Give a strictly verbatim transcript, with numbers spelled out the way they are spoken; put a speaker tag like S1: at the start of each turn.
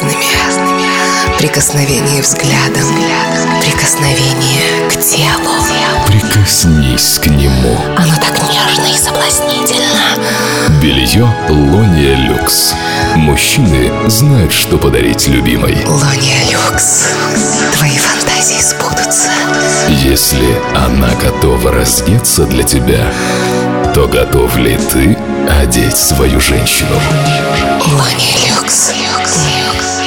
S1: разными. Прикосновение взглядом, прикосновение к телу.
S2: Прикоснись к нему.
S1: Оно так нежно и соблазнительно.
S2: Белье Лония Люкс. Мужчины знают, что подарить любимой.
S1: Лония Люкс. Твои фантазии сбудутся.
S2: Если она готова раздеться для тебя, то готов ли ты одеть свою женщину?
S1: Лония Люкс. Люкс.